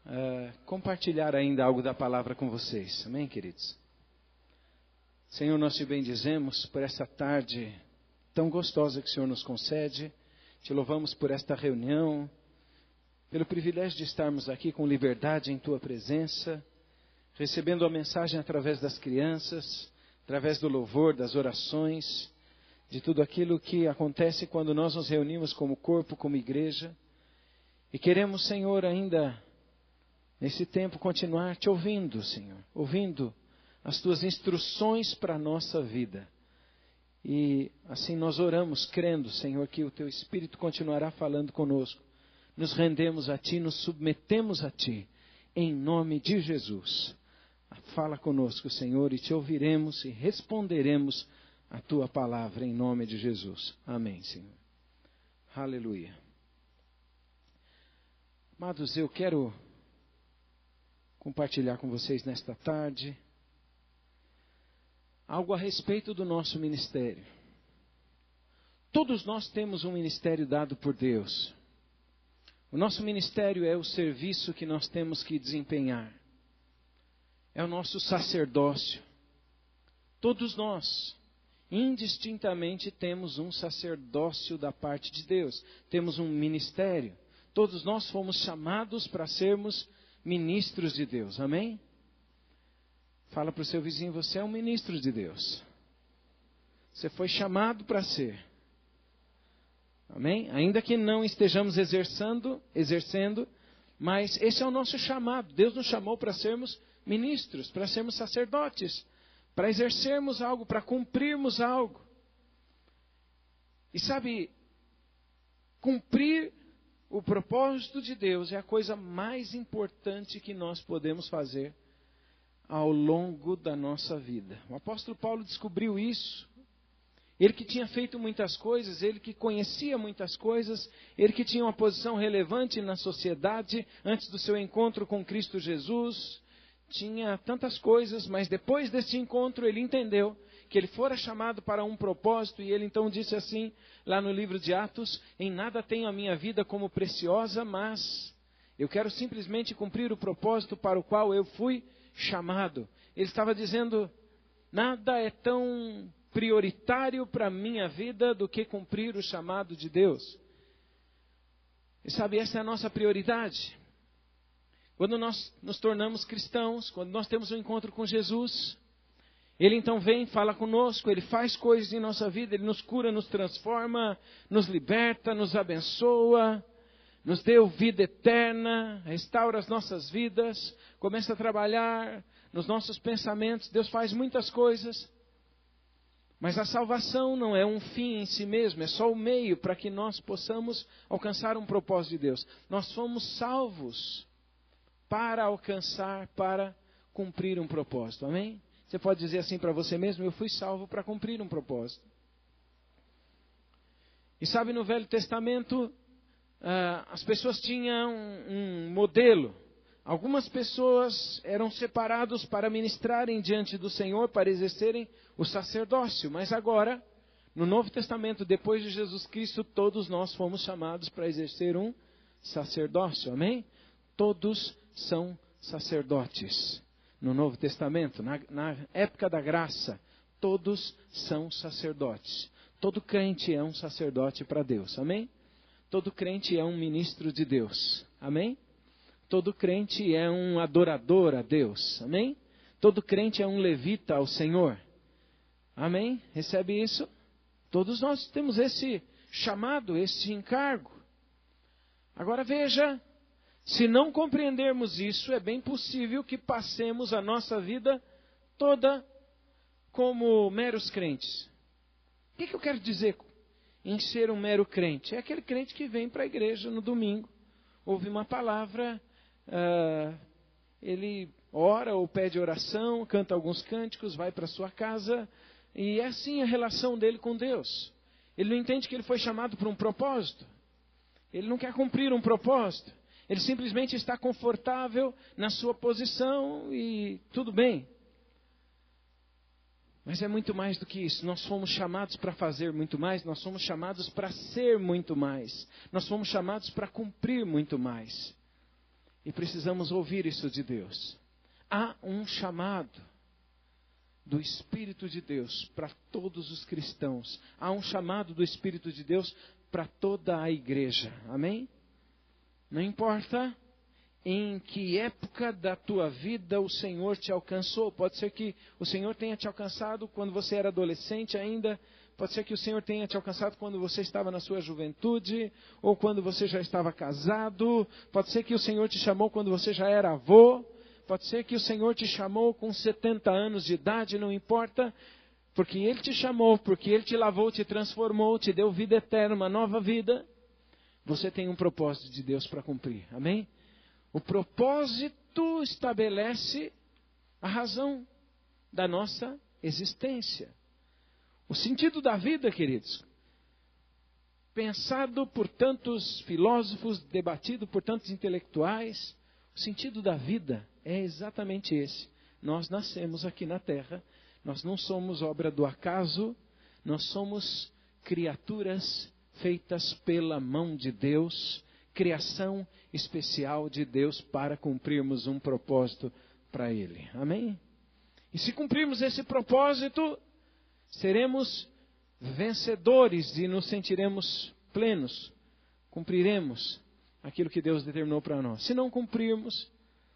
compartilhar ainda algo da palavra com vocês. Amém, queridos? Senhor, nós te bendizemos por essa tarde tão gostosa que o Senhor nos concede. Te louvamos por esta reunião, pelo privilégio de estarmos aqui com liberdade em tua presença, recebendo a mensagem através das crianças, através do louvor, das orações, de tudo aquilo que acontece quando nós nos reunimos como corpo, como igreja. E queremos, Senhor, ainda nesse tempo continuar te ouvindo, Senhor, ouvindo as tuas instruções para a nossa vida. E assim nós oramos, crendo, Senhor, que o teu Espírito continuará falando conosco. Nos rendemos a ti, nos submetemos a ti, em nome de Jesus. Fala conosco, Senhor, e te ouviremos e responderemos a tua palavra, em nome de Jesus. Amém, Senhor. Aleluia. Amados, eu quero compartilhar com vocês nesta tarde algo a respeito do nosso ministério. Todos nós temos um ministério dado por Deus. O nosso ministério é o serviço que nós temos que desempenhar. É o nosso sacerdócio. Todos nós, indistintamente, temos um sacerdócio da parte de Deus. Temos um ministério. Todos nós fomos chamados para sermos ministros de Deus. Amém? Fala para o seu vizinho, você é um ministro de Deus. Você foi chamado para ser. Amém? Ainda que não estejamos exercendo, mas esse é o nosso chamado. Deus nos chamou para sermos ministros, para sermos sacerdotes, para exercermos algo, para cumprirmos algo. E sabe, cumprir o propósito de Deus é a coisa mais importante que nós podemos fazer ao longo da nossa vida. O apóstolo Paulo descobriu isso. Ele que tinha feito muitas coisas, ele que conhecia muitas coisas, ele que tinha uma posição relevante na sociedade antes do seu encontro com Cristo Jesus, tinha tantas coisas, mas depois deste encontro ele entendeu que ele fora chamado para um propósito, e ele então disse assim, lá no livro de Atos: em nada tenho a minha vida como preciosa, mas eu quero simplesmente cumprir o propósito para o qual eu fui chamado. Ele estava dizendo, nada é tão prioritário para a minha vida do que cumprir o chamado de Deus. E sabe, essa é a nossa prioridade. Quando nós nos tornamos cristãos, quando nós temos um encontro com Jesus, Ele então vem, fala conosco, Ele faz coisas em nossa vida, Ele nos cura, nos transforma, nos liberta, nos abençoa, nos deu vida eterna, restaura as nossas vidas, começa a trabalhar nos nossos pensamentos. Deus faz muitas coisas. Mas a salvação não é um fim em si mesmo, é só o meio para que nós possamos alcançar um propósito de Deus. Nós fomos salvos para alcançar, para cumprir um propósito. Amém? Você pode dizer assim para você mesmo, eu fui salvo para cumprir um propósito. E sabe, no Velho Testamento, as pessoas tinham um modelo. Algumas pessoas eram separadas para ministrarem diante do Senhor, para exercerem o sacerdócio. Mas agora, no Novo Testamento, depois de Jesus Cristo, todos nós fomos chamados para exercer um sacerdócio. Amém? Todos são sacerdotes. No Novo Testamento, na época da graça, todos são sacerdotes. Todo crente é um sacerdote para Deus. Amém? Todo crente é um ministro de Deus. Amém? Todo crente é um adorador a Deus. Amém? Todo crente é um levita ao Senhor. Amém? Recebe isso? Todos nós temos esse chamado, esse encargo. Agora veja, se não compreendermos isso, é bem possível que passemos a nossa vida toda como meros crentes. O que eu quero dizer em ser um mero crente? É aquele crente que vem para a igreja no domingo, ouve uma palavra, ele ora ou pede oração, canta alguns cânticos, vai para sua casa, e é assim a relação dele com Deus. Ele não entende que ele foi chamado para um propósito. Ele não quer cumprir um propósito. Ele simplesmente está confortável na sua posição e tudo bem. Mas é muito mais do que isso. Nós fomos chamados para fazer muito mais. Nós fomos chamados para ser muito mais. Nós fomos chamados para cumprir muito mais. E precisamos ouvir isso de Deus. Há um chamado do Espírito de Deus para todos os cristãos. Há um chamado do Espírito de Deus para toda a igreja. Amém? Não importa em que época da tua vida o Senhor te alcançou. Pode ser que o Senhor tenha te alcançado quando você era adolescente ainda. Pode ser que o Senhor tenha te alcançado quando você estava na sua juventude, ou quando você já estava casado. Pode ser que o Senhor te chamou quando você já era avô. Pode ser que o Senhor te chamou com 70 anos de idade, não importa. Porque Ele te chamou, porque Ele te lavou, te transformou, te deu vida eterna, uma nova vida. Você tem um propósito de Deus para cumprir. Amém? O propósito estabelece a razão da nossa existência. O sentido da vida, queridos, pensado por tantos filósofos, debatido por tantos intelectuais, o sentido da vida é exatamente esse. Nós nascemos aqui na terra, nós não somos obra do acaso, nós somos criaturas feitas pela mão de Deus, criação especial de Deus para cumprirmos um propósito para Ele. Amém? E se cumprirmos esse propósito, seremos vencedores e nos sentiremos plenos. Cumpriremos aquilo que Deus determinou para nós. Se não cumprirmos,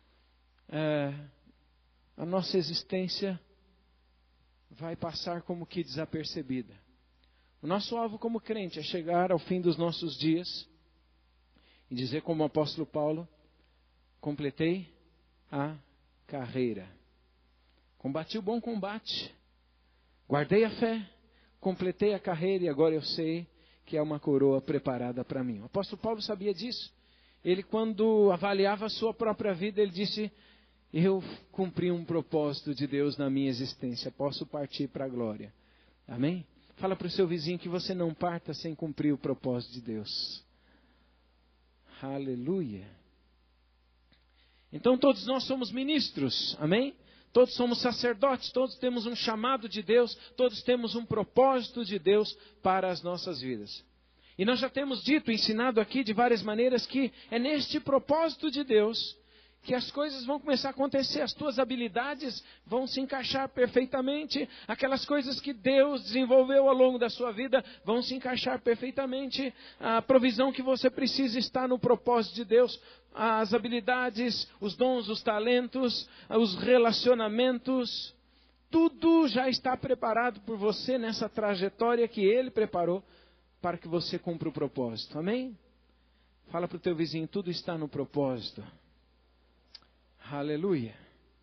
a nossa existência vai passar como que desapercebida. O nosso alvo como crente é chegar ao fim dos nossos dias e dizer como o apóstolo Paulo: completei a carreira, combati o bom combate, guardei a fé, completei a carreira e agora eu sei que é uma coroa preparada para mim. O apóstolo Paulo sabia disso. Ele, quando avaliava a sua própria vida, ele disse: eu cumpri um propósito de Deus na minha existência, posso partir para a glória. Amém? Fala para o seu vizinho que você não parta sem cumprir o propósito de Deus. Aleluia. Então todos nós somos ministros, amém? Todos somos sacerdotes, todos temos um chamado de Deus, todos temos um propósito de Deus para as nossas vidas. E nós já temos dito, ensinado aqui de várias maneiras, que é neste propósito de Deus que as coisas vão começar a acontecer, as tuas habilidades vão se encaixar perfeitamente, aquelas coisas que Deus desenvolveu ao longo da sua vida vão se encaixar perfeitamente, a provisão que você precisa está no propósito de Deus, as habilidades, os dons, os talentos, os relacionamentos, tudo já está preparado por você nessa trajetória que Ele preparou para que você cumpra o propósito. Amém? Fala para o teu vizinho, tudo está no propósito. Aleluia.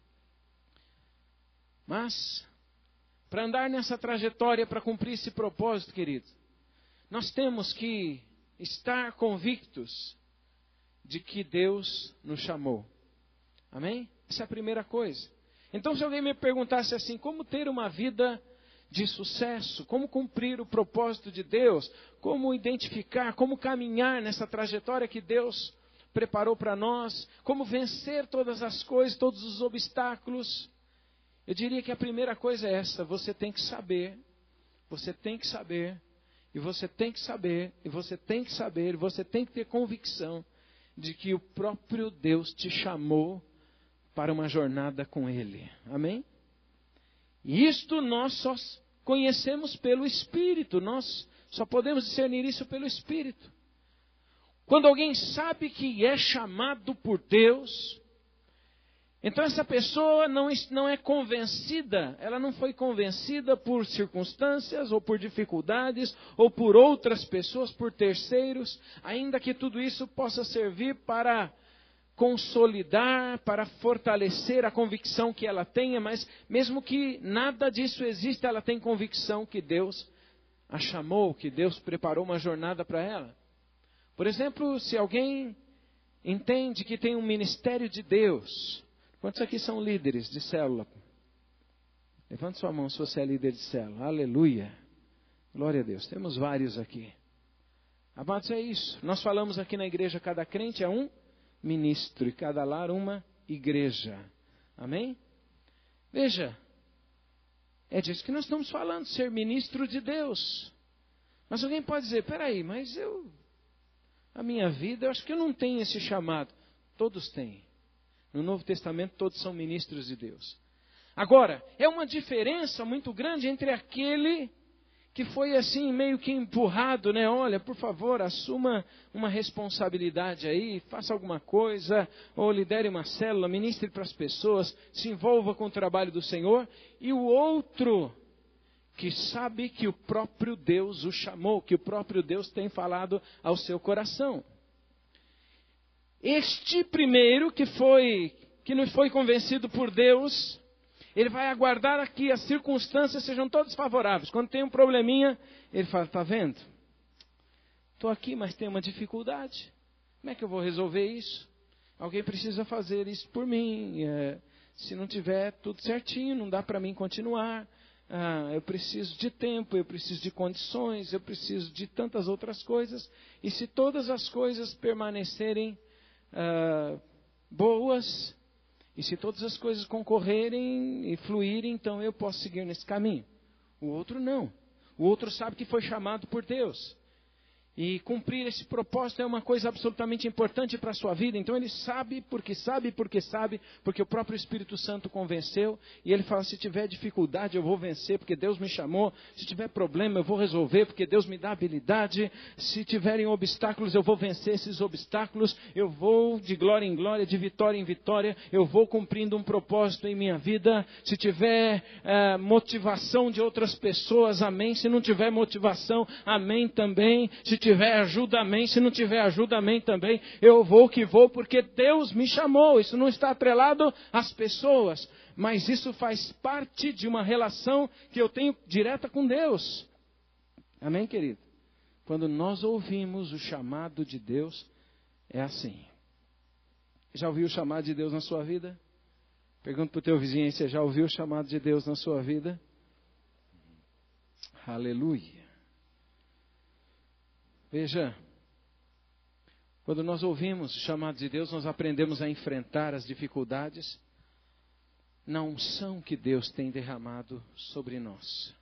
Mas, para andar nessa trajetória, para cumprir esse propósito, querido, nós temos que estar convictos de que Deus nos chamou. Amém? Essa é a primeira coisa. Então, se alguém me perguntasse assim, como ter uma vida de sucesso, como cumprir o propósito de Deus, como identificar, como caminhar nessa trajetória que Deus preparou para nós, como vencer todas as coisas, todos os obstáculos, eu diria que a primeira coisa é essa: você tem que saber, você tem que saber, e você tem que saber, e você tem que saber, e você tem que ter convicção de que o próprio Deus te chamou para uma jornada com Ele. Amém? E isto nós só conhecemos pelo Espírito, nós só podemos discernir isso pelo Espírito. Quando alguém sabe que é chamado por Deus, então essa pessoa não é convencida, ela não foi convencida por circunstâncias, ou por dificuldades, ou por outras pessoas, por terceiros, ainda que tudo isso possa servir para consolidar, para fortalecer a convicção que ela tenha, mas mesmo que nada disso exista, ela tem convicção que Deus a chamou, que Deus preparou uma jornada para ela. Por exemplo, se alguém entende que tem um ministério de Deus, quantos aqui são líderes de célula? Levante sua mão se você é líder de célula. Aleluia. Glória a Deus. Temos vários aqui. Amados, é isso. Nós falamos aqui na igreja, cada crente é um ministro e cada lar uma igreja. Amém? Veja, é disso que nós estamos falando, ser ministro de Deus. Mas alguém pode dizer, peraí, mas a minha vida, eu acho que eu não tenho esse chamado. Todos têm. No Novo Testamento todos são ministros de Deus. Agora, é uma diferença muito grande entre aquele que foi assim meio que empurrado, né? Olha, por favor, assuma uma responsabilidade aí, faça alguma coisa, ou lidere uma célula, ministre para as pessoas, se envolva com o trabalho do Senhor. E o outro que sabe que o próprio Deus o chamou, que o próprio Deus tem falado ao seu coração. Este primeiro que não foi convencido por Deus, ele vai aguardar que as circunstâncias sejam todas favoráveis. Quando tem um probleminha, ele fala, está vendo? Estou aqui, mas tem uma dificuldade. Como é que eu vou resolver isso? Alguém precisa fazer isso por mim. Se não tiver tudo certinho, não dá para mim continuar. Eu preciso de tempo, eu preciso de condições, eu preciso de tantas outras coisas. E se todas as coisas permanecerem boas, e se todas as coisas concorrerem e fluírem, então eu posso seguir nesse caminho. O outro não. O outro sabe que foi chamado por Deus. E cumprir esse propósito é uma coisa absolutamente importante para a sua vida. Então ele sabe, porque o próprio Espírito Santo convenceu. E ele fala, se tiver dificuldade eu vou vencer, porque Deus me chamou. Se tiver problema eu vou resolver, porque Deus me dá habilidade. Se tiverem obstáculos eu vou vencer esses obstáculos. Eu vou de glória em glória, de vitória em vitória. Eu vou cumprindo um propósito em minha vida. Se tiver motivação de outras pessoas, amém. Se não tiver motivação, amém também. Se tiver ajuda, amém. Se não tiver ajuda, amém também. Eu vou que vou, porque Deus me chamou. Isso não está atrelado às pessoas, mas isso faz parte de uma relação que eu tenho direta com Deus. Amém, querido? Quando nós ouvimos o chamado de Deus, é assim. Já ouviu o chamado de Deus na sua vida? Pergunta para o teu vizinho, você já ouviu o chamado de Deus na sua vida? Aleluia. Veja, quando nós ouvimos o chamado de Deus, nós aprendemos a enfrentar as dificuldades na unção que Deus tem derramado sobre nós.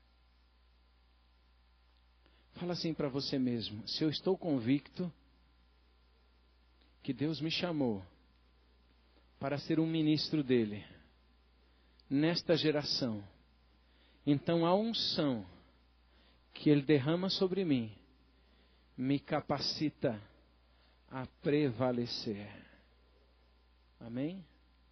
Fala assim para você mesmo, se eu estou convicto que Deus me chamou para ser um ministro dele nesta geração, então a unção que ele derrama sobre mim me capacita a prevalecer. Amém?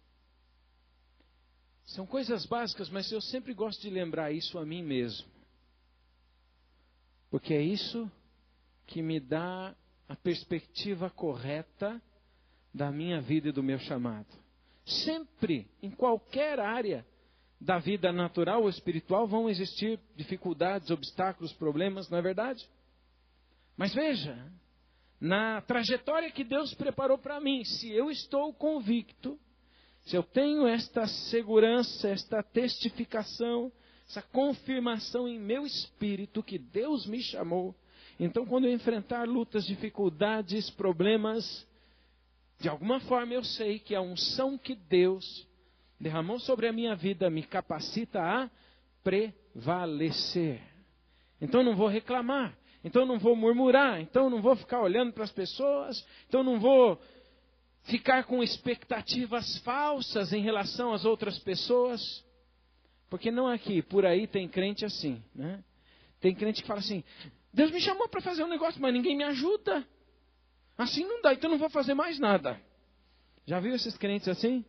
São coisas básicas, mas eu sempre gosto de lembrar isso a mim mesmo. Porque é isso que me dá a perspectiva correta da minha vida e do meu chamado. Sempre, em qualquer área da vida natural ou espiritual, vão existir dificuldades, obstáculos, problemas, não é verdade? Mas veja, na trajetória que Deus preparou para mim, se eu estou convicto, se eu tenho esta segurança, esta testificação, essa confirmação em meu espírito que Deus me chamou, então quando eu enfrentar lutas, dificuldades, problemas, de alguma forma eu sei que a unção que Deus derramou sobre a minha vida me capacita a prevalecer. Então não vou reclamar. Então não vou murmurar, então não vou ficar olhando para as pessoas, então não vou ficar com expectativas falsas em relação às outras pessoas. Porque não aqui, por aí tem crente assim, né? Tem crente que fala assim, Deus me chamou para fazer um negócio, mas ninguém me ajuda. Assim não dá, então não vou fazer mais nada. Já viu esses crentes assim?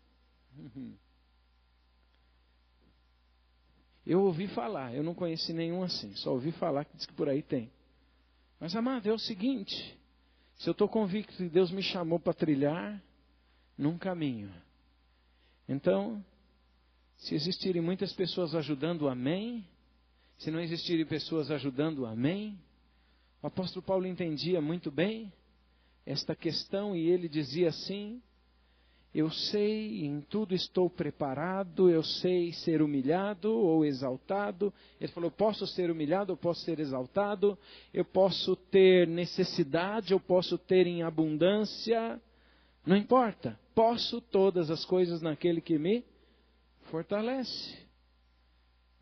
Eu ouvi falar, eu não conheci nenhum assim, só ouvi falar que diz que por aí tem. Mas, amado, é o seguinte, se eu estou convicto que Deus me chamou para trilhar num caminho, então, se existirem muitas pessoas ajudando, amém. Se não existirem pessoas ajudando, amém. O apóstolo Paulo entendia muito bem esta questão e ele dizia assim, eu sei, em tudo estou preparado, eu sei ser humilhado ou exaltado. Ele falou, eu posso ser humilhado, eu posso ser exaltado, eu posso ter necessidade, eu posso ter em abundância. Não importa, posso todas as coisas naquele que me fortalece.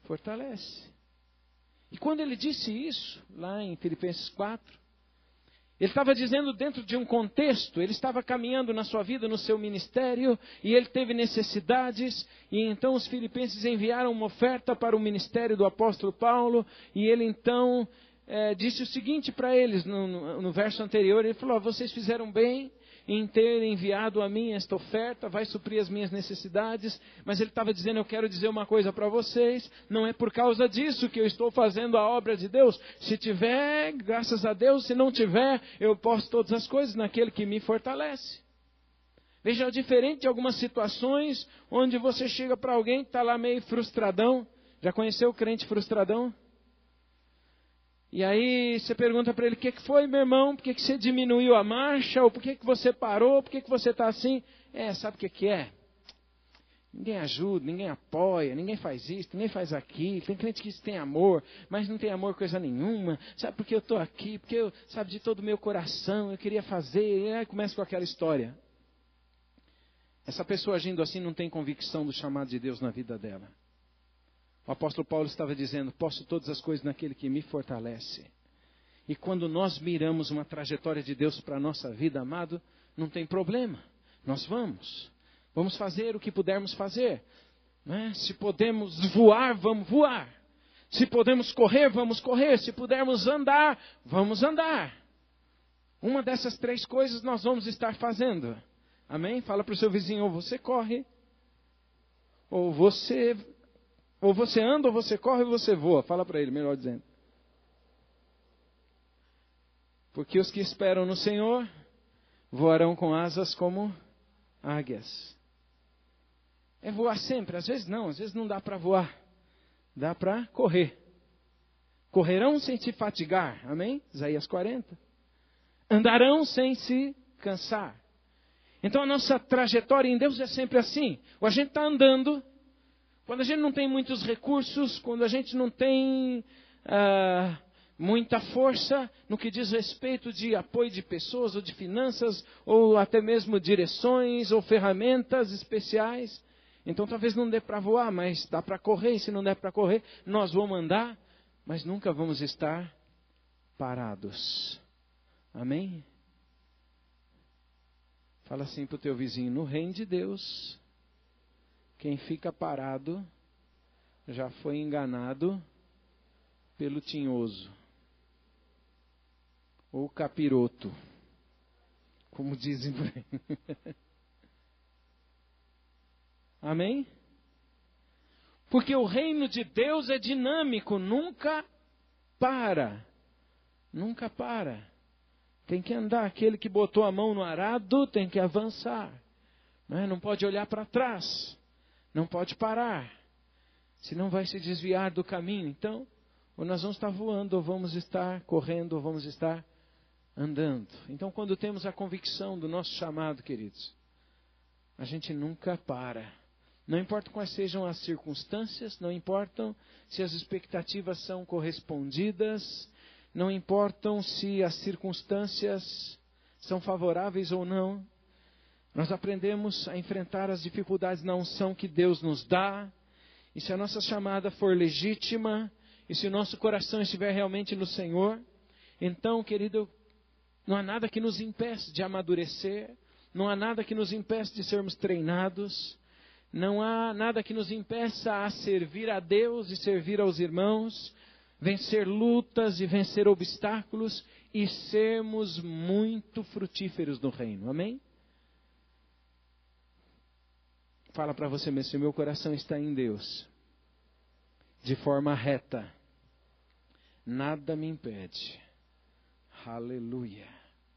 Fortalece. E quando ele disse isso, lá em Filipenses 4, Ele estava dizendo dentro de um contexto, ele estava caminhando na sua vida, no seu ministério, e ele teve necessidades, e então os filipenses enviaram uma oferta para o ministério do apóstolo Paulo, e ele então disse o seguinte para eles, no verso anterior, ele falou, vocês fizeram bem em ter enviado a mim esta oferta, vai suprir as minhas necessidades, mas ele estava dizendo, eu quero dizer uma coisa para vocês, não é por causa disso que eu estou fazendo a obra de Deus, se tiver, graças a Deus, se não tiver, eu posso todas as coisas naquele que me fortalece. Veja, é diferente de algumas situações, onde você chega para alguém que está lá meio frustradão, já conheceu o crente frustradão? E aí você pergunta para ele, o que foi, meu irmão? Por que você diminuiu a marcha? Ou por que você parou? Por que você está assim? Sabe o que é? Ninguém ajuda, ninguém apoia, ninguém faz isso, ninguém faz aquilo. Tem crente que tem amor, mas não tem amor coisa nenhuma. Sabe por que eu estou aqui? Porque eu, sabe, de todo o meu coração, eu queria fazer. E aí começa com aquela história. Essa pessoa agindo assim não tem convicção do chamado de Deus na vida dela. O apóstolo Paulo estava dizendo, posso todas as coisas naquele que me fortalece. E quando nós miramos uma trajetória de Deus para a nossa vida, amado, não tem problema. Nós vamos fazer o que pudermos fazer. Né? Se podemos voar, vamos voar. Se podemos correr, vamos correr. Se pudermos andar, vamos andar. Uma dessas 3 coisas nós vamos estar fazendo. Amém? Fala para o seu vizinho, ou você corre, ou você anda, ou você corre, ou você voa. Fala para ele, melhor dizendo. Porque os que esperam no Senhor voarão com asas como águias. É voar sempre? Às vezes não dá para voar. Dá para correr. Correrão sem se fatigar. Amém? Isaías 40. Andarão sem se cansar. Então a nossa trajetória em Deus é sempre assim. Ou a gente está andando. Quando a gente não tem muitos recursos, quando a gente não tem muita força no que diz respeito de apoio de pessoas ou de finanças, ou até mesmo direções ou ferramentas especiais, então talvez não dê para voar, mas dá para correr, e se não der para correr, nós vamos andar, mas nunca vamos estar parados. Amém? Fala assim para o teu vizinho, no reino de Deus, quem fica parado já foi enganado pelo tinhoso. Ou capiroto. Como dizem por aí. Amém? Porque o reino de Deus é dinâmico, nunca para. Nunca para. Tem que andar. Aquele que botou a mão no arado tem que avançar. Não pode olhar para trás. Não pode parar, senão vai se desviar do caminho. Então, ou nós vamos estar voando, ou vamos estar correndo, ou vamos estar andando. Então, quando temos a convicção do nosso chamado, queridos, a gente nunca para. Não importa quais sejam as circunstâncias, não importam se as expectativas são correspondidas, não importam se as circunstâncias são favoráveis ou não. Nós aprendemos a enfrentar as dificuldades na unção que Deus nos dá. E se a nossa chamada for legítima, e se o nosso coração estiver realmente no Senhor, então, querido, não há nada que nos impeça de amadurecer, não há nada que nos impeça de sermos treinados, não há nada que nos impeça a servir a Deus e servir aos irmãos, vencer lutas e vencer obstáculos e sermos muito frutíferos no reino. Amém? Fala para você mesmo, se o meu coração está em Deus, de forma reta, nada me impede. Aleluia.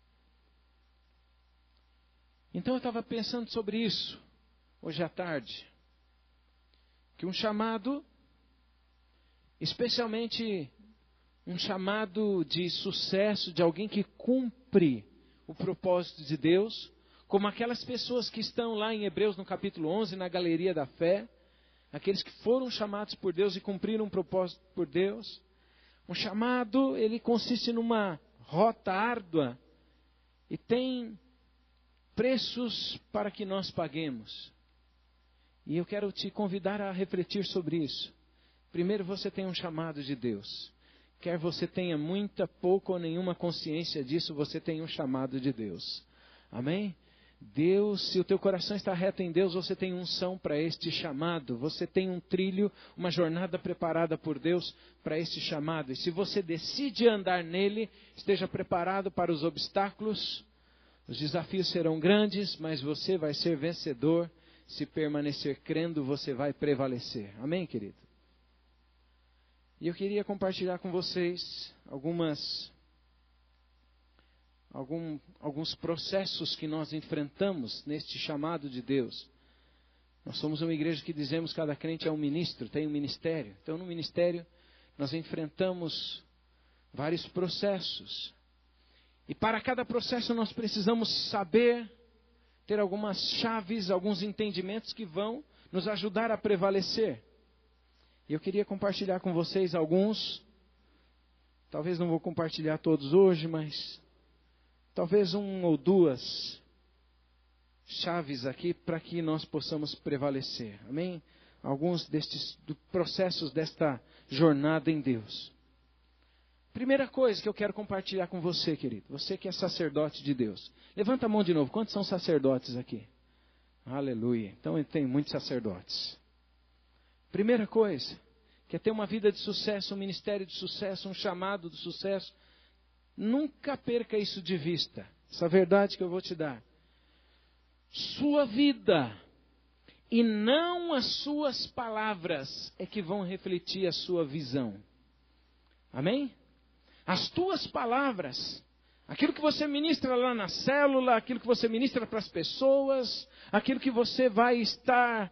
Então eu estava pensando sobre isso, hoje à tarde, que um chamado, especialmente um chamado de sucesso, de alguém que cumpre o propósito de Deus, como aquelas pessoas que estão lá em Hebreus no capítulo 11, na galeria da fé, aqueles que foram chamados por Deus e cumpriram um propósito por Deus. Um chamado, ele consiste numa rota árdua e tem preços para que nós paguemos. E eu quero te convidar a refletir sobre isso. Primeiro, você tem um chamado de Deus. quer você tenha muita, pouca ou nenhuma consciência disso, você tem um chamado de Deus. Amém? Deus, se o teu coração está reto em Deus, você tem unção para este chamado. Você tem um trilho, uma jornada preparada por Deus para este chamado. E se você decide andar nele, esteja preparado para os obstáculos. Os desafios serão grandes, mas você vai ser vencedor. Se permanecer crendo, você vai prevalecer. Amém, querido? E eu queria compartilhar com vocês alguns processos que nós enfrentamos neste chamado de Deus. Nós somos uma igreja que dizemos que cada crente é um ministro, tem um ministério. Então, no ministério, nós enfrentamos vários processos. E para cada processo nós precisamos saber, ter algumas chaves, alguns entendimentos que vão nos ajudar a prevalecer. E eu queria compartilhar com vocês alguns. Talvez não vou compartilhar todos hoje, mas talvez um ou duas chaves aqui para que nós possamos prevalecer. Amém? Alguns destes processos desta jornada em Deus. Primeira coisa que eu quero compartilhar com você, querido. Você que é sacerdote de Deus. Levanta a mão de novo. Quantos são sacerdotes aqui? Aleluia. Então tem muitos sacerdotes. Primeira coisa, que é ter uma vida de sucesso, um ministério de sucesso, um chamado de sucesso. Nunca perca isso de vista. Essa verdade que eu vou te dar. Sua vida e não as suas palavras é que vão refletir a sua visão. Amém? As tuas palavras, aquilo que você ministra lá na célula, aquilo que você ministra para as pessoas, aquilo que você vai estar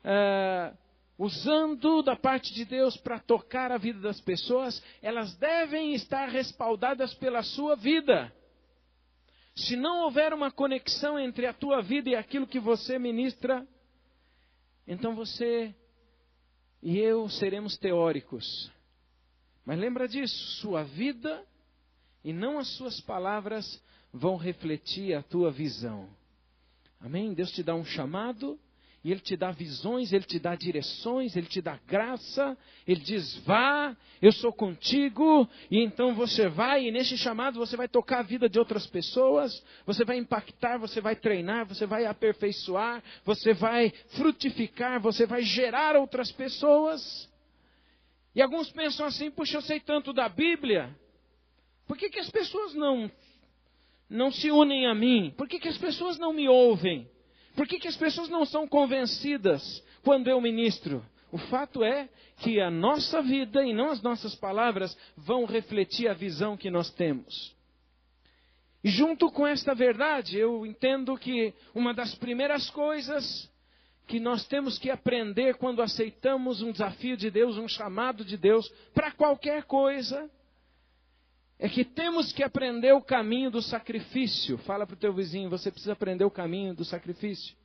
usando da parte de Deus para tocar a vida das pessoas, elas devem estar respaldadas pela sua vida. Se não houver uma conexão entre a tua vida e aquilo que você ministra, então você e eu seremos teóricos. Mas lembra disso, sua vida e não as suas palavras vão refletir a tua visão. Amém? Deus te dá um chamado. E Ele te dá visões, Ele te dá direções, Ele te dá graça. Ele diz, vá, eu sou contigo. E então você vai, e nesse chamado você vai tocar a vida de outras pessoas. Você vai impactar, você vai treinar, você vai aperfeiçoar. Você vai frutificar, você vai gerar outras pessoas. E alguns pensam assim, puxa, eu sei tanto da Bíblia. Por que as pessoas não se unem a mim? Por que as pessoas não me ouvem? Por que as pessoas não são convencidas quando eu ministro? O fato é que a nossa vida e não as nossas palavras vão refletir a visão que nós temos. E junto com esta verdade, eu entendo que uma das primeiras coisas que nós temos que aprender quando aceitamos um desafio de Deus, um chamado de Deus, para qualquer coisa, é que temos que aprender o caminho do sacrifício. Fala para o teu vizinho, você precisa aprender o caminho do sacrifício.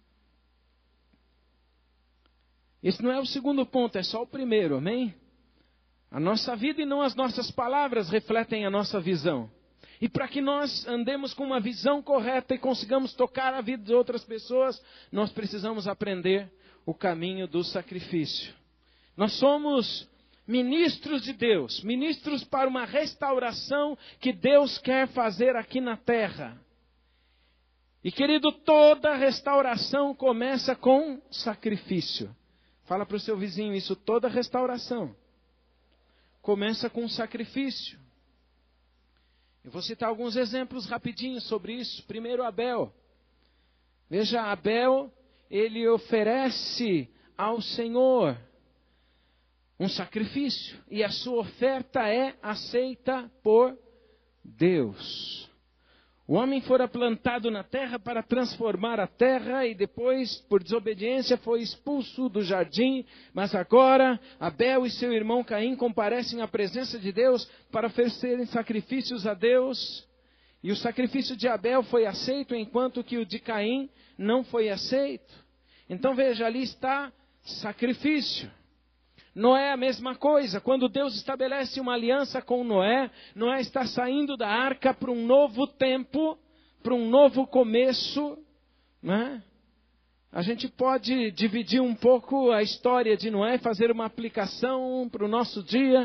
Esse não é o segundo ponto, é só o primeiro, amém? A nossa vida e não as nossas palavras refletem a nossa visão. E para que nós andemos com uma visão correta e consigamos tocar a vida de outras pessoas, nós precisamos aprender o caminho do sacrifício. Nós somos ministros de Deus, ministros para uma restauração que Deus quer fazer aqui na terra. E querido, toda restauração começa com sacrifício. Fala para o seu vizinho isso, toda restauração começa com sacrifício. Eu vou citar alguns exemplos rapidinhos sobre isso. Primeiro, Abel. Veja, Abel, ele oferece ao Senhor um sacrifício, e a sua oferta é aceita por Deus. O homem fora plantado na terra para transformar a terra, e depois, por desobediência, foi expulso do jardim. Mas agora, Abel e seu irmão Caim comparecem à presença de Deus para oferecerem sacrifícios a Deus. E o sacrifício de Abel foi aceito, enquanto que o de Caim não foi aceito. Então veja, ali está sacrifício. Noé é a mesma coisa. Quando Deus estabelece uma aliança com Noé, Noé está saindo da arca para um novo tempo, para um novo começo, né? A gente pode dividir um pouco a história de Noé, fazer uma aplicação para o nosso dia.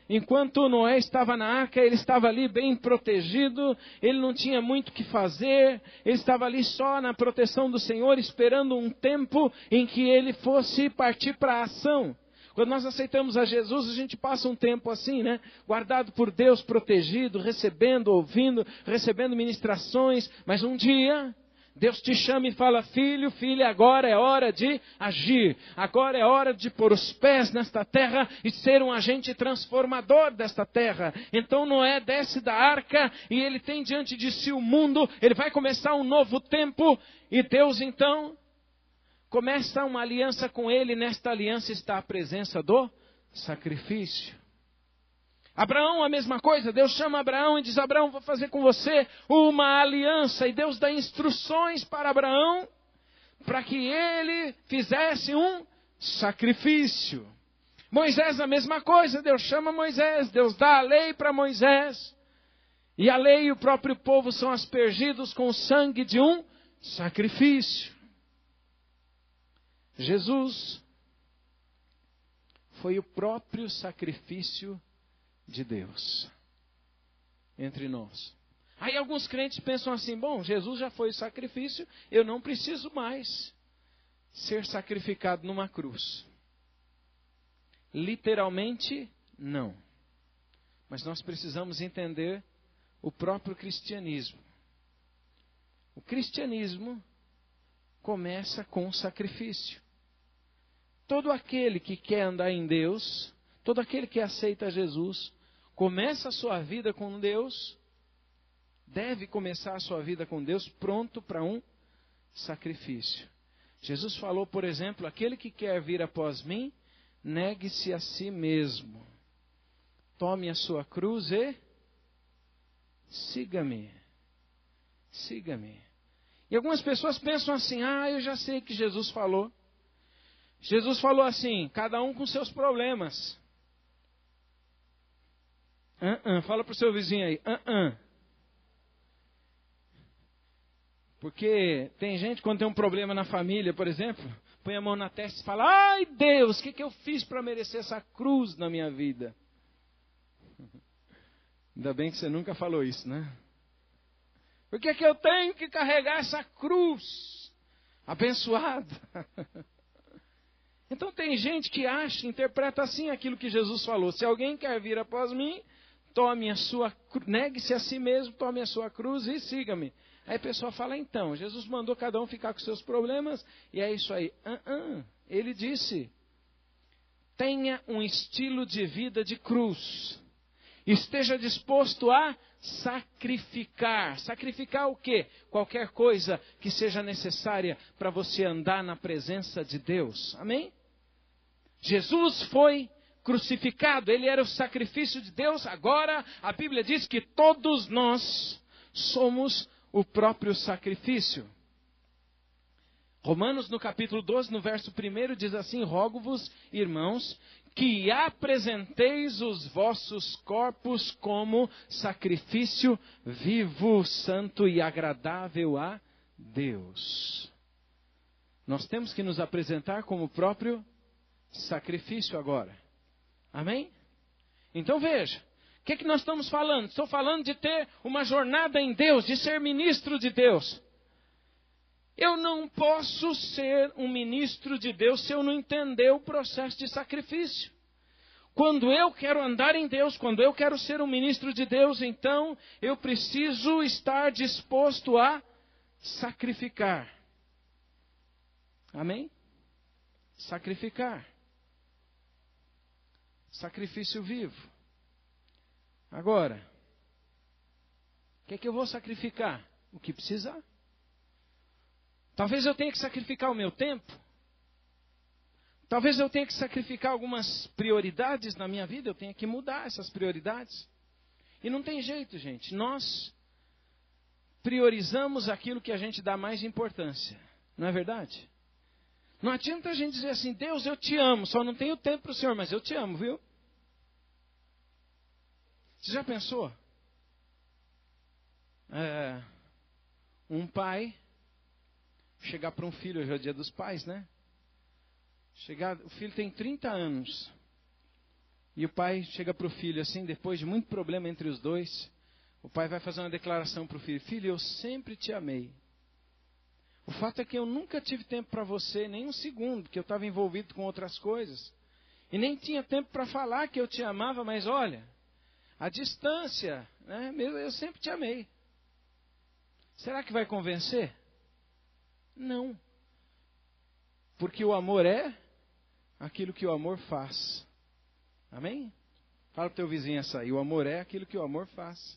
enquanto Noé estava na arca, ele estava ali bem protegido, ele não tinha muito o que fazer, ele estava ali só na proteção do Senhor, esperando um tempo em que ele fosse partir para a ação. Quando nós aceitamos a Jesus, a gente passa um tempo assim, né? Guardado por Deus, protegido, recebendo, ouvindo, recebendo ministrações. Mas um dia, Deus te chama e fala: filho, filha, agora é hora de agir. Agora é hora de pôr os pés nesta terra e ser um agente transformador desta terra. Então Noé desce da arca e ele tem diante de si o mundo. Ele vai começar um novo tempo e Deus então começa uma aliança com ele. Nesta aliança está a presença do sacrifício. Abraão, a mesma coisa. Deus chama Abraão e diz: Abraão, vou fazer com você uma aliança. E Deus dá instruções para Abraão para que ele fizesse um sacrifício. Moisés, a mesma coisa. Deus chama Moisés, Deus dá a lei para Moisés. E a lei e o próprio povo são aspergidos com o sangue de um sacrifício. Jesus foi o próprio sacrifício de Deus entre nós. Aí alguns crentes pensam assim: bom, Jesus já foi o sacrifício, eu não preciso mais ser sacrificado numa cruz. Literalmente, não. Mas nós precisamos entender o próprio cristianismo. O cristianismo começa com o sacrifício. Todo aquele que quer andar em Deus, todo aquele que aceita Jesus, começa a sua vida com Deus, deve começar a sua vida com Deus pronto para um sacrifício. Jesus falou, por exemplo: aquele que quer vir após mim, negue-se a si mesmo. Tome a sua cruz e siga-me. Siga-me. E algumas pessoas pensam assim: eu já sei que Jesus falou. Jesus falou assim: cada um com seus problemas. Fala para o seu vizinho aí. Porque tem gente, quando tem um problema na família, por exemplo, põe a mão na testa e fala: ai Deus, o que eu fiz para merecer essa cruz na minha vida? Ainda bem que você nunca falou isso, né? Por que eu tenho que carregar essa cruz abençoada? Então tem gente que interpreta assim aquilo que Jesus falou: se alguém quer vir após mim, negue-se a si mesmo, tome a sua cruz e siga-me. Aí a pessoa fala: então, Jesus mandou cada um ficar com seus problemas, e é isso aí. Ele disse: tenha um estilo de vida de cruz. Esteja disposto a sacrificar. Sacrificar o quê? Qualquer coisa que seja necessária para você andar na presença de Deus. Amém? Jesus foi crucificado, ele era o sacrifício de Deus. Agora a Bíblia diz que todos nós somos o próprio sacrifício. Romanos, no capítulo 12, no verso 1, diz assim: rogo-vos, irmãos, que apresenteis os vossos corpos como sacrifício vivo, santo e agradável a Deus. Nós temos que nos apresentar como o próprio sacrifício agora. Amém? Então veja, o que nós estamos falando? Estou falando de ter uma jornada em Deus, de ser ministro de Deus. Eu não posso ser um ministro de Deus se eu não entender o processo de sacrifício. Quando eu quero andar em Deus, quando eu quero ser um ministro de Deus, então eu preciso estar disposto a sacrificar. Amém? Sacrificar. Sacrifício vivo. Agora, o que eu vou sacrificar? O que precisar. Talvez eu tenha que sacrificar o meu tempo. Talvez eu tenha que sacrificar algumas prioridades na minha vida. Eu tenha que mudar essas prioridades. E não tem jeito, gente. Nós priorizamos aquilo que a gente dá mais importância. Não é verdade? Não adianta a gente dizer assim: Deus, eu te amo. Só não tenho tempo para o Senhor, mas eu te amo, viu? Você já pensou? Um pai chegar para um filho, hoje é o dia dos pais, né? O filho tem 30 anos. E o pai chega para o filho assim, depois de muito problema entre os dois, o pai vai fazer uma declaração para o filho: filho, eu sempre te amei. O fato é que eu nunca tive tempo para você, nem um segundo, porque eu estava envolvido com outras coisas. E nem tinha tempo para falar que eu te amava, mas olha, a distância, né, eu sempre te amei. Será que vai convencer? Não. Porque o amor é aquilo que o amor faz. Amém? Fala para o teu vizinho essa aí. O amor é aquilo que o amor faz.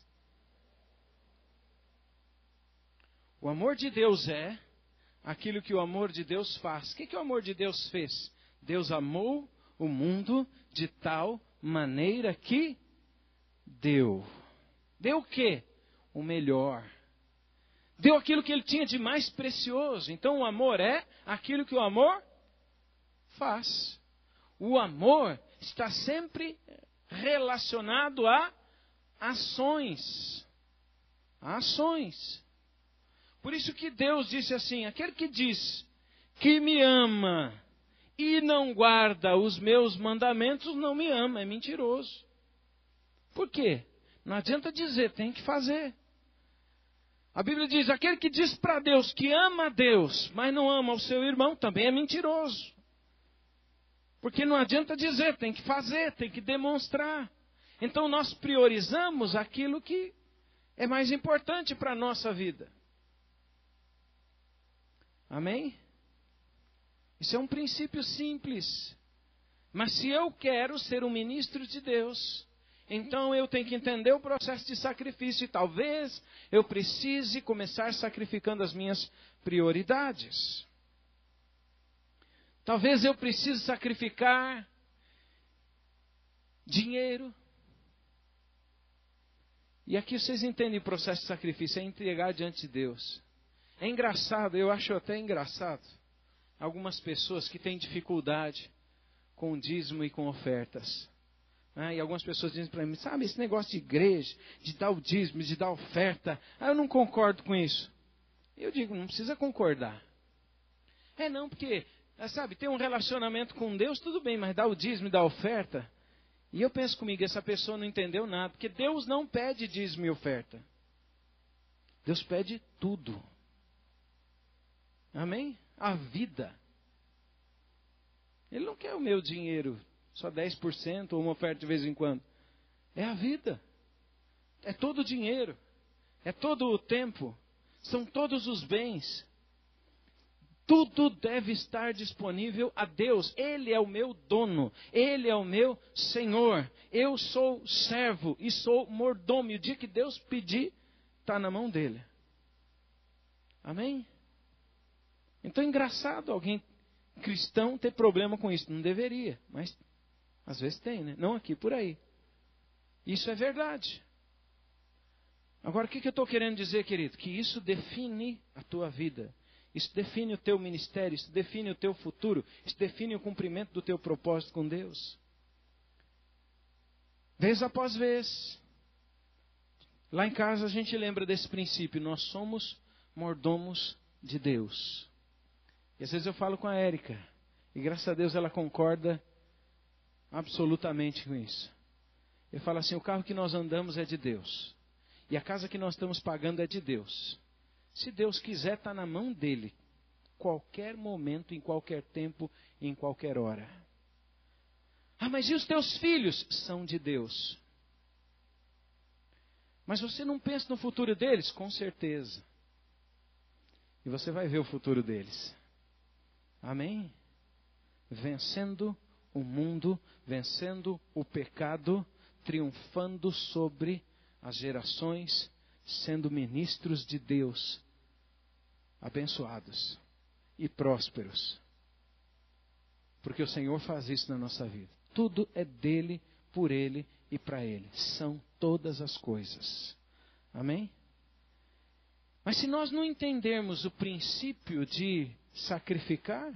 O amor de Deus é aquilo que o amor de Deus faz. O que o amor de Deus fez? Deus amou o mundo de tal maneira que deu. Deu o quê? O melhor. Deu aquilo que ele tinha de mais precioso. Então o amor é aquilo que o amor faz. O amor está sempre relacionado a ações. A ações. Por isso que Deus disse assim: aquele que diz que me ama e não guarda os meus mandamentos não me ama, é mentiroso. Por quê? Não adianta dizer, tem que fazer. A Bíblia diz: aquele que diz para Deus que ama a Deus, mas não ama o seu irmão, também é mentiroso. Porque não adianta dizer, tem que fazer, tem que demonstrar. Então nós priorizamos aquilo que é mais importante para a nossa vida. Amém? Isso é um princípio simples. Mas se eu quero ser um ministro de Deus, então eu tenho que entender o processo de sacrifício. E talvez eu precise começar sacrificando as minhas prioridades. Talvez eu precise sacrificar dinheiro. E aqui vocês entendem o processo de sacrifício, é entregar diante de Deus. É engraçado, eu acho até engraçado, algumas pessoas que têm dificuldade com dízimo e com ofertas. E algumas pessoas dizem para mim: sabe, esse negócio de igreja, de dar o dízimo, de dar oferta, eu não concordo com isso. Eu digo: não precisa concordar. Não, porque, sabe, ter um relacionamento com Deus, tudo bem, mas dar o dízimo e dar oferta. E eu penso comigo, essa pessoa não entendeu nada, porque Deus não pede dízimo e oferta. Deus pede tudo. Amém? A vida. Ele não quer o meu dinheiro, só 10% ou uma oferta de vez em quando. É a vida. É todo o dinheiro. É todo o tempo. São todos os bens. Tudo deve estar disponível a Deus. Ele é o meu dono. Ele é o meu Senhor. Eu sou servo e sou mordomo. E o dia que Deus pedir, está na mão dele. Amém? Então é engraçado alguém cristão ter problema com isso. Não deveria, mas às vezes tem, né? Não aqui, por aí. Isso é verdade. Agora, o que eu estou querendo dizer, querido? Que isso define a tua vida. Isso define o teu ministério. Isso define o teu futuro. Isso define o cumprimento do teu propósito com Deus. Vez após vez. Lá em casa a gente lembra desse princípio. Nós somos mordomos de Deus. E às vezes eu falo com a Érica, e graças a Deus ela concorda absolutamente com isso. Eu falo assim: o carro que nós andamos é de Deus. E a casa que nós estamos pagando é de Deus. Se Deus quiser, está na mão dele. Qualquer momento, em qualquer tempo, em qualquer hora. Mas e os teus filhos? São de Deus. Mas você não pensa no futuro deles? Com certeza. E você vai ver o futuro deles. Amém? Vencendo o mundo, vencendo o pecado, triunfando sobre as gerações, sendo ministros de Deus, abençoados e prósperos. Porque o Senhor faz isso na nossa vida. Tudo é dele, por ele e para ele. São todas as coisas. Amém? Mas se nós não entendermos o princípio de sacrificar,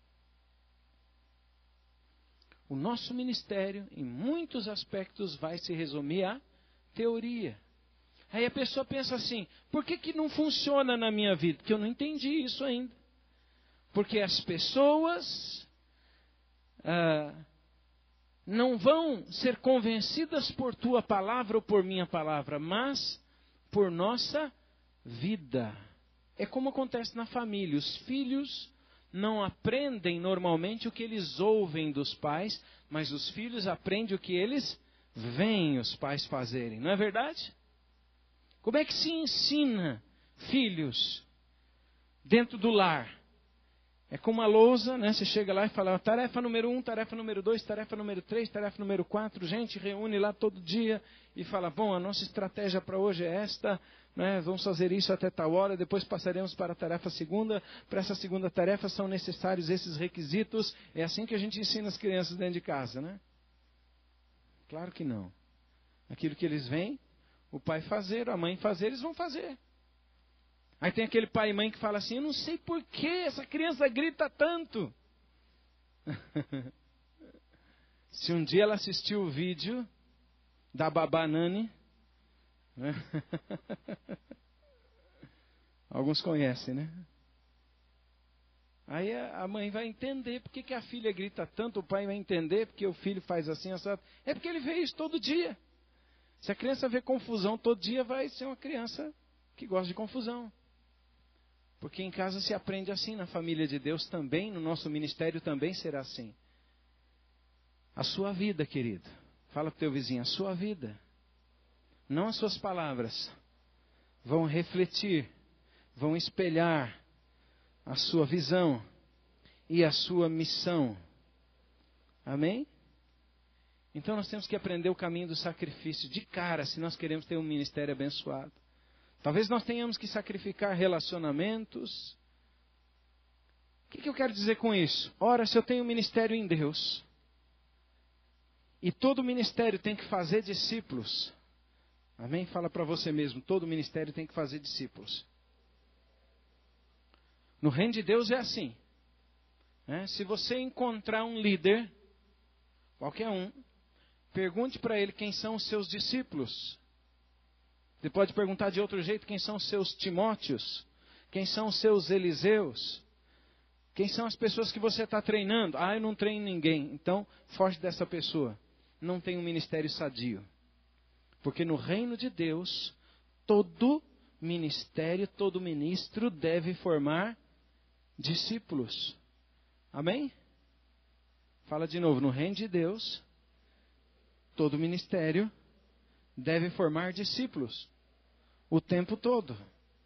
o nosso ministério, em muitos aspectos, vai se resumir a teoria. Aí a pessoa pensa assim: por que não funciona na minha vida? Porque eu não entendi isso ainda. Porque as pessoas não vão ser convencidas por tua palavra ou por minha palavra, mas por nossa vida. É como acontece na família. Os filhos não aprendem normalmente o que eles ouvem dos pais, mas os filhos aprendem o que eles veem os pais fazerem. Não é verdade? Como é que se ensina filhos dentro do lar? É como uma lousa, né? Você chega lá e fala, tarefa número 1, tarefa número 2, tarefa número 3, tarefa número 4. Gente, reúne lá todo dia e fala, bom, a nossa estratégia para hoje é esta, né? Vamos fazer isso até tal hora, depois passaremos para a tarefa segunda. Para essa segunda tarefa são necessários esses requisitos. É assim que a gente ensina as crianças dentro de casa, né? Claro que não. Aquilo que eles veem, o pai fazer, a mãe fazer, eles vão fazer. Aí tem aquele pai e mãe que fala assim, eu não sei por que essa criança grita tanto. Se um dia ela assistiu o vídeo da babá Nani, né? Alguns conhecem, né? Aí a mãe vai entender por que a filha grita tanto, o pai vai entender porque o filho faz assim, assado. É porque ele vê isso todo dia. Se a criança vê confusão todo dia, vai ser uma criança que gosta de confusão. Porque em casa se aprende assim, na família de Deus também, no nosso ministério também será assim. A sua vida, querido. Fala para o teu vizinho, a sua vida. Não as suas palavras. Vão refletir, vão espelhar a sua visão e a sua missão. Amém? Então nós temos que aprender o caminho do sacrifício de cara, se nós queremos ter um ministério abençoado. Talvez nós tenhamos que sacrificar relacionamentos. O que eu quero dizer com isso? Ora, se eu tenho um ministério em Deus, e todo ministério tem que fazer discípulos. Amém? Fala para você mesmo, todo ministério tem que fazer discípulos. No reino de Deus é assim. Né? Se você encontrar um líder, qualquer um, pergunte para ele quem são os seus discípulos. Você pode perguntar de outro jeito, quem são os seus Timóteos? Quem são os seus Eliseus? Quem são as pessoas que você está treinando? Ah, eu não treino ninguém. Então, foge dessa pessoa. Não tem um ministério sadio. Porque no reino de Deus, todo ministério, todo ministro deve formar discípulos. Amém? Fala de novo, no reino de Deus, todo ministério deve formar discípulos o tempo todo.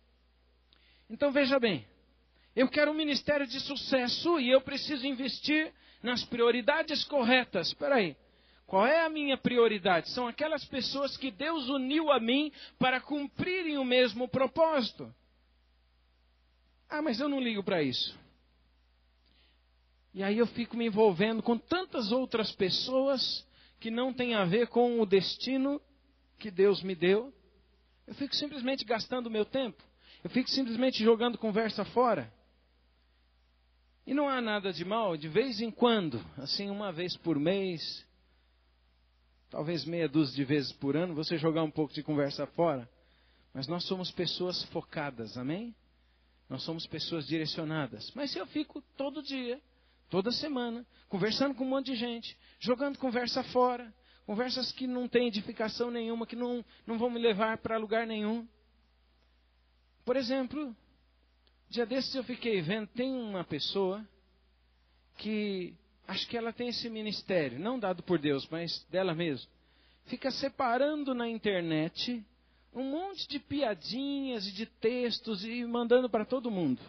Então veja bem, eu quero um ministério de sucesso e eu preciso investir nas prioridades corretas. Espera aí, qual é a minha prioridade? São aquelas pessoas que Deus uniu a mim para cumprirem o mesmo propósito. Ah, mas eu não ligo para isso. E aí eu fico me envolvendo com tantas outras pessoas que não têm a ver com o destino que Deus me deu. Eu fico simplesmente gastando o meu tempo. Eu fico simplesmente jogando conversa fora. E não há nada de mal, de vez em quando, assim uma vez por mês, talvez meia dúzia de vezes por ano, você jogar um pouco de conversa fora. Mas nós somos pessoas focadas, amém? Nós somos pessoas direcionadas. Mas se eu fico todo dia, toda semana, conversando com um monte de gente, jogando conversa fora, conversas que não têm edificação nenhuma, que não vão me levar para lugar nenhum. Por exemplo, dia desses eu fiquei vendo, tem uma pessoa que, acho que ela tem esse ministério, não dado por Deus, mas dela mesma. Fica separando na internet um monte de piadinhas e de textos e mandando para todo mundo.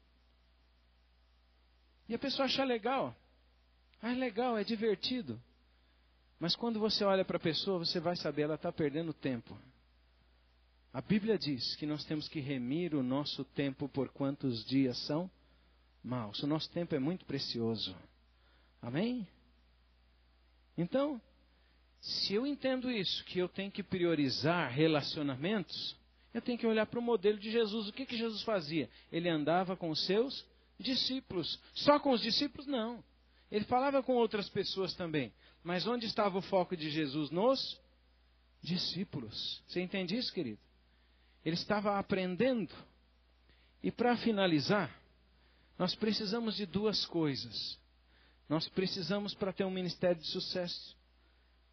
E a pessoa acha legal. Ah, é legal, é divertido. Mas quando você olha para a pessoa, você vai saber, ela está perdendo tempo. A Bíblia diz que nós temos que remir o nosso tempo por quantos dias são maus. O nosso tempo é muito precioso. Amém? Então, se eu entendo isso, que eu tenho que priorizar relacionamentos, eu tenho que olhar para o modelo de Jesus. O que Jesus fazia? Ele andava com os seus discípulos. Só com os discípulos? Não. Ele falava com outras pessoas também. Mas onde estava o foco de Jesus? Nos discípulos. Você entende isso, querido? Ele estava aprendendo. E para finalizar, nós precisamos de duas coisas. Nós precisamos, para ter um ministério de sucesso,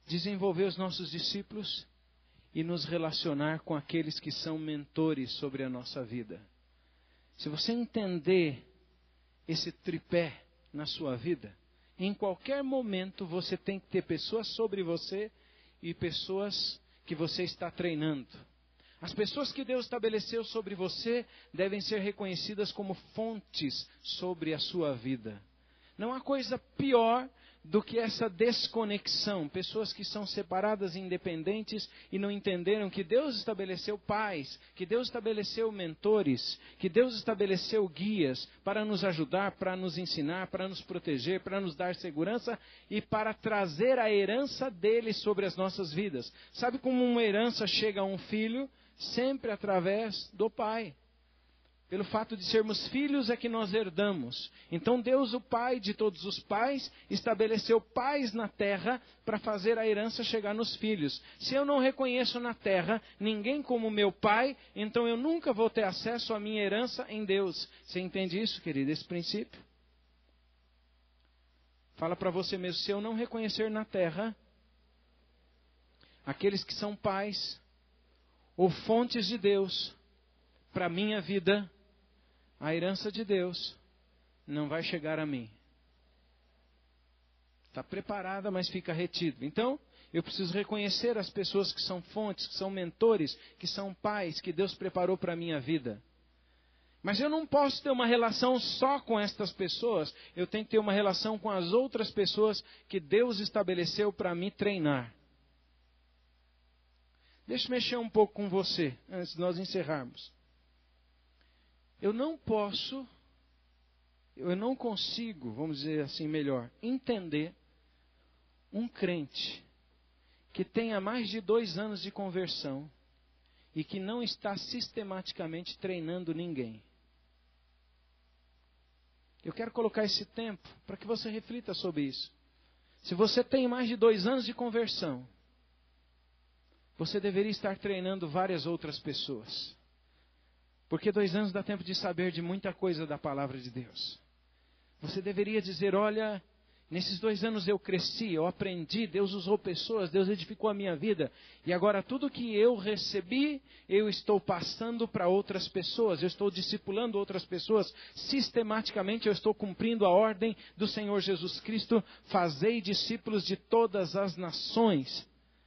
desenvolver os nossos discípulos e nos relacionar com aqueles que são mentores sobre a nossa vida. Se você entender esse tripé na sua vida, em qualquer momento você tem que ter pessoas sobre você e pessoas que você está treinando. As pessoas que Deus estabeleceu sobre você devem ser reconhecidas como fontes sobre a sua vida. Não há coisa pior do que essa desconexão. Pessoas que são separadas e independentes e não entenderam que Deus estabeleceu pais, que Deus estabeleceu mentores, que Deus estabeleceu guias para nos ajudar, para nos ensinar, para nos proteger, para nos dar segurança e para trazer a herança dele sobre as nossas vidas. Sabe como uma herança chega a um filho? Sempre através do pai. Pelo fato de sermos filhos é que nós herdamos. Então Deus, o Pai de todos os pais, estabeleceu pais na terra para fazer a herança chegar nos filhos. Se eu não reconheço na terra ninguém como meu pai, então eu nunca vou ter acesso à minha herança em Deus. Você entende isso, querido, esse princípio? Fala para você mesmo, se eu não reconhecer na terra aqueles que são pais ou fontes de Deus para a minha vida, a herança de Deus não vai chegar a mim. Está preparada, mas fica retido. Então, eu preciso reconhecer as pessoas que são fontes, que são mentores, que são pais, que Deus preparou para a minha vida. Mas eu não posso ter uma relação só com estas pessoas. Eu tenho que ter uma relação com as outras pessoas que Deus estabeleceu para me treinar. Deixa eu mexer um pouco com você, antes de nós encerrarmos. Eu não consigo, vamos dizer assim melhor, entender um crente que tenha mais de 2 anos de conversão e que não está sistematicamente treinando ninguém. Eu quero colocar esse tempo para que você reflita sobre isso. Se você tem mais de 2 anos de conversão, você deveria estar treinando várias outras pessoas. Porque 2 anos dá tempo de saber de muita coisa da palavra de Deus. Você deveria dizer, olha, nesses 2 anos eu cresci, eu aprendi, Deus usou pessoas, Deus edificou a minha vida. E agora tudo que eu recebi, eu estou passando para outras pessoas. Eu estou discipulando outras pessoas. Sistematicamente eu estou cumprindo a ordem do Senhor Jesus Cristo. Fazei discípulos de todas as nações.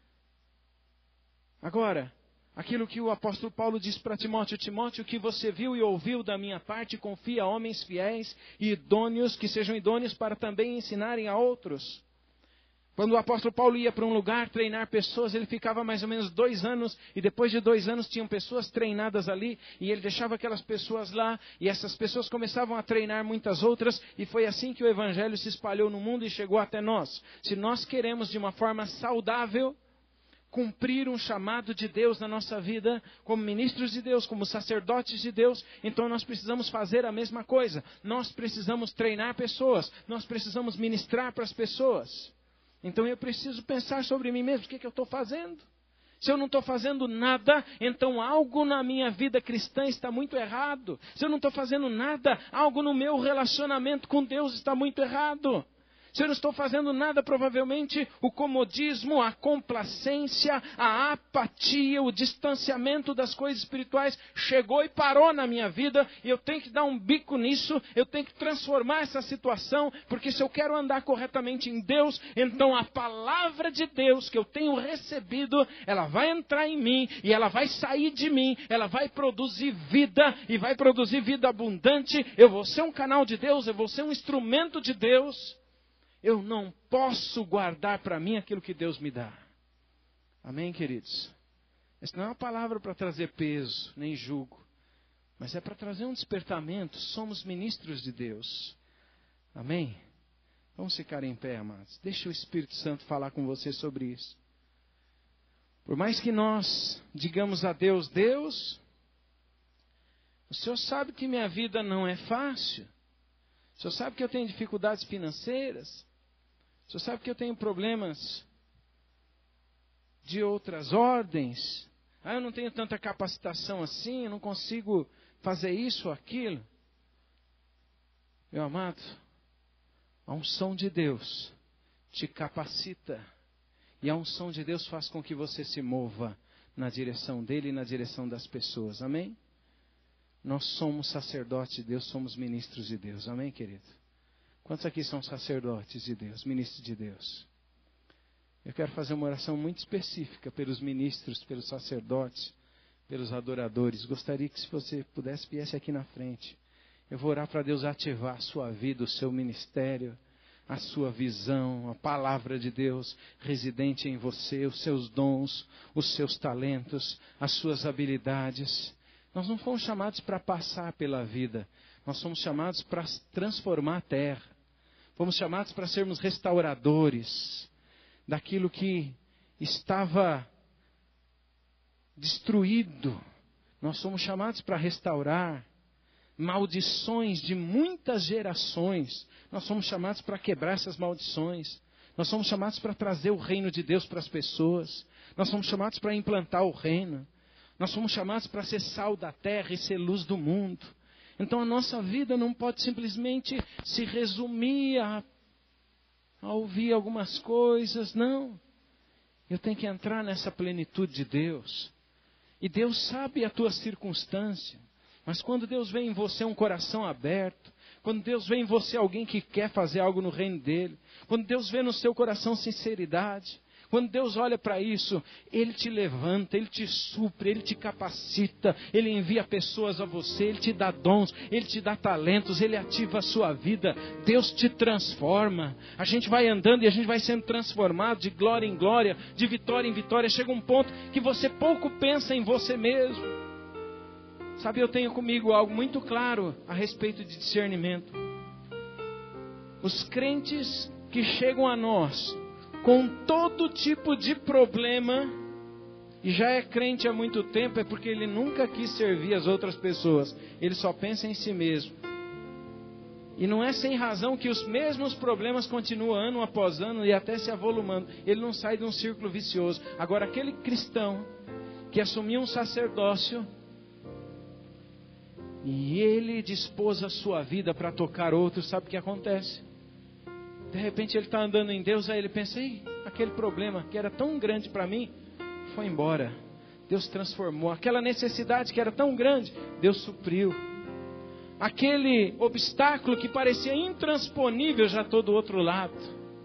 Agora, aquilo que o apóstolo Paulo diz para Timóteo: Timóteo, o que você viu e ouviu da minha parte, confia a homens fiéis e idôneos, que sejam idôneos para também ensinarem a outros. Quando o apóstolo Paulo ia para um lugar treinar pessoas, ele ficava mais ou menos 2 anos, e depois de 2 anos tinham pessoas treinadas ali, e ele deixava aquelas pessoas lá, e essas pessoas começavam a treinar muitas outras, e foi assim que o evangelho se espalhou no mundo e chegou até nós. Se nós queremos de uma forma saudável cumprir um chamado de Deus na nossa vida, como ministros de Deus, como sacerdotes de Deus, então nós precisamos fazer a mesma coisa. Nós precisamos treinar pessoas, nós precisamos ministrar para as pessoas. Então eu preciso pensar sobre mim mesmo, o que eu estou fazendo? Se eu não estou fazendo nada, então algo na minha vida cristã está muito errado. Se eu não estou fazendo nada, algo no meu relacionamento com Deus está muito errado. Se eu não estou fazendo nada, provavelmente o comodismo, a complacência, a apatia, o distanciamento das coisas espirituais chegou e parou na minha vida, e eu tenho que dar um bico nisso, eu tenho que transformar essa situação, porque se eu quero andar corretamente em Deus, então a palavra de Deus que eu tenho recebido, ela vai entrar em mim, e ela vai sair de mim, ela vai produzir vida, e vai produzir vida abundante. Eu vou ser um canal de Deus, eu vou ser um instrumento de Deus. Eu não posso guardar para mim aquilo que Deus me dá. Amém, queridos? Essa não é uma palavra para trazer peso, nem jugo. Mas é para trazer um despertamento. Somos ministros de Deus. Amém? Vamos ficar em pé, amados. Deixa o Espírito Santo falar com você sobre isso. Por mais que nós digamos a Deus, Deus, o Senhor sabe que minha vida não é fácil. O Senhor sabe que eu tenho dificuldades financeiras. O Senhor sabe que eu tenho problemas de outras ordens. Eu não tenho tanta capacitação assim, eu não consigo fazer isso ou aquilo. Meu amado, a unção de Deus te capacita. E a unção de Deus faz com que você se mova na direção dele e na direção das pessoas. Amém? Nós somos sacerdotes de Deus, somos ministros de Deus. Amém, querido? Quantos aqui são sacerdotes de Deus, ministros de Deus? Eu quero fazer uma oração muito específica pelos ministros, pelos sacerdotes, pelos adoradores. Gostaria que, se você pudesse, viesse aqui na frente. Eu vou orar para Deus ativar a sua vida, o seu ministério, a sua visão, a palavra de Deus residente em você, os seus dons, os seus talentos, as suas habilidades. Nós não fomos chamados para passar pela vida, nós somos chamados para transformar a terra. Fomos chamados para sermos restauradores daquilo que estava destruído. Nós somos chamados para restaurar maldições de muitas gerações. Nós somos chamados para quebrar essas maldições. Nós somos chamados para trazer o reino de Deus para as pessoas. Nós somos chamados para implantar o reino. Nós somos chamados para ser sal da terra e ser luz do mundo. Então a nossa vida não pode simplesmente se resumir a ouvir algumas coisas. Não. Eu tenho que entrar nessa plenitude de Deus. E Deus sabe a tua circunstância. Mas quando Deus vê em você um coração aberto, quando Deus vê em você alguém que quer fazer algo no reino dele, quando Deus vê no seu coração sinceridade, quando Deus olha para isso, Ele te levanta, Ele te supre, Ele te capacita, Ele envia pessoas a você, Ele te dá dons, Ele te dá talentos, Ele ativa a sua vida, Deus te transforma. A gente vai andando e a gente vai sendo transformado de glória em glória, de vitória em vitória. Chega um ponto que você pouco pensa em você mesmo. Sabe, eu tenho comigo algo muito claro a respeito de discernimento. Os crentes que chegam a nós com todo tipo de problema, e já é crente há muito tempo, é porque ele nunca quis servir as outras pessoas. Ele só pensa em si mesmo. E não é sem razão que os mesmos problemas continuam ano após ano e até se avolumando. Ele não sai de um círculo vicioso. Agora, aquele cristão que assumiu um sacerdócio, e ele dispôs a sua vida para tocar outros, sabe o que acontece? De repente ele está andando em Deus, aí ele pensa, aquele problema que era tão grande para mim, foi embora. Deus transformou. Aquela necessidade que era tão grande, Deus supriu. Aquele obstáculo que parecia intransponível, já estou do outro lado.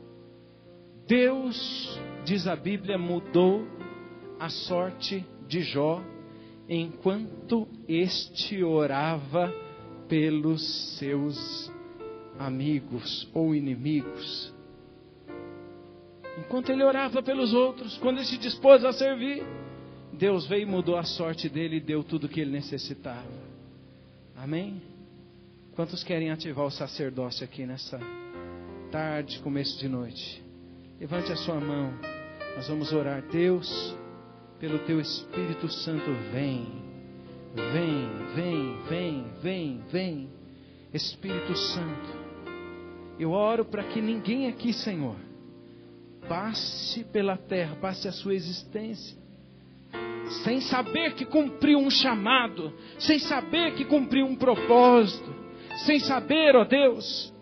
Deus, diz a Bíblia, mudou a sorte de Jó, enquanto este orava pelos seus amigos ou inimigos. Enquanto ele orava pelos outros, quando ele se dispôs a servir, Deus veio e mudou a sorte dele e deu tudo o que ele necessitava. Amém? Quantos querem ativar o sacerdócio aqui nessa tarde, começo de noite? Levante a sua mão. Nós vamos orar. Deus, pelo Teu Espírito Santo, vem. Vem. Espírito Santo, eu oro para que ninguém aqui, Senhor, passe pela terra, passe a sua existência, sem saber que cumpriu um chamado, sem saber que cumpriu um propósito, sem saber, ó Deus,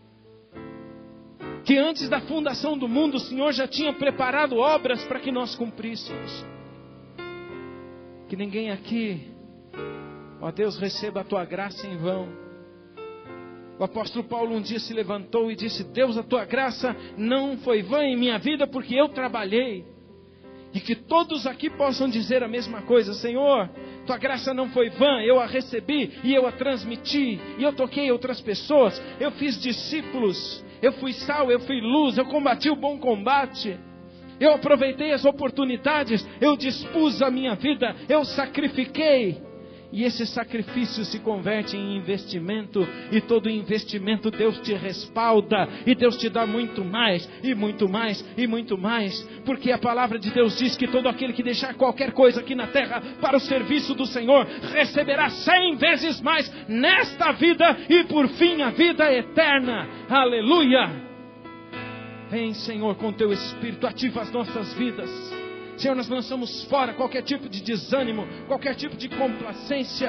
que antes da fundação do mundo o Senhor já tinha preparado obras para que nós cumpríssemos. Que ninguém aqui, ó Deus, receba a Tua graça em vão. O apóstolo Paulo um dia se levantou e disse: Deus, a Tua graça não foi vã em minha vida porque eu trabalhei. E que todos aqui possam dizer a mesma coisa: Senhor, Tua graça não foi vã, eu a recebi e eu a transmiti, e eu toquei outras pessoas, eu fiz discípulos, eu fui sal, eu fui luz, eu combati o bom combate, eu aproveitei as oportunidades, eu dispus a minha vida, eu sacrifiquei. E esse sacrifício se converte em investimento, e todo investimento Deus te respalda, e Deus te dá muito mais, e muito mais, e muito mais, porque a palavra de Deus diz que todo aquele que deixar qualquer coisa aqui na terra para o serviço do Senhor, receberá 100 vezes mais nesta vida, e por fim a vida eterna. Aleluia! Vem, Senhor, com Teu Espírito, ativa as nossas vidas. Senhor, nós lançamos fora qualquer tipo de desânimo, qualquer tipo de complacência.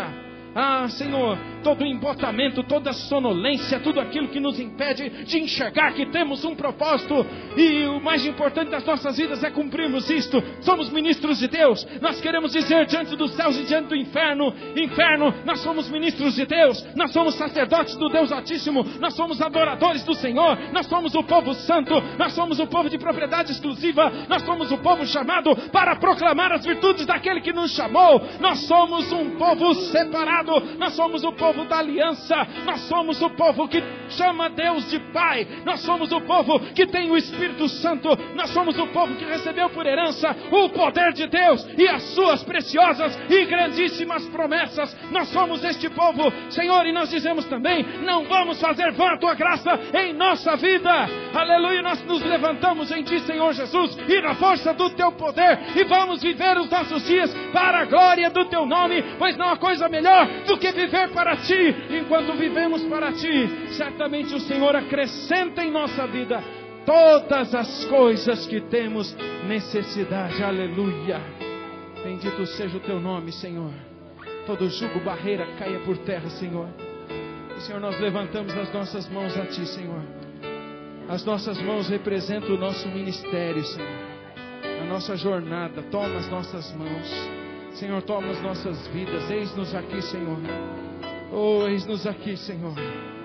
Senhor, todo embotamento, toda sonolência, tudo aquilo que nos impede de enxergar que temos um propósito, e o mais importante das nossas vidas é cumprirmos isto. Somos ministros de Deus. Nós queremos dizer diante dos céus e diante do inferno: nós somos ministros de Deus, nós somos sacerdotes do Deus Altíssimo, nós somos adoradores do Senhor, nós somos o povo santo, nós somos o povo de propriedade exclusiva, nós somos o povo chamado para proclamar as virtudes daquele que nos chamou. Nós somos um povo separado, nós somos o povo da aliança, nós somos o povo que chama Deus de Pai, nós somos o povo que tem o Espírito Santo, nós somos o povo que recebeu por herança o poder de Deus e as suas preciosas e grandíssimas promessas. Nós somos este povo, Senhor, e nós dizemos também: não vamos fazer vã a tua graça em nossa vida. Aleluia, nós nos levantamos em ti, Senhor Jesus, e na força do teu poder, e vamos viver os nossos dias para a glória do teu nome, pois não há coisa melhor do que viver para ti. Enquanto vivemos para ti, certamente o Senhor acrescenta em nossa vida todas as coisas que temos necessidade. Aleluia, bendito seja o teu nome, Senhor. Todo jugo, barreira caia por terra, Senhor. E, Senhor, nós levantamos as nossas mãos a ti, Senhor. As nossas mãos representam o nosso ministério, Senhor, a nossa jornada. Toma as nossas mãos, Senhor, toma as nossas vidas. Eis-nos aqui, Senhor. Oh, eis-nos aqui, Senhor.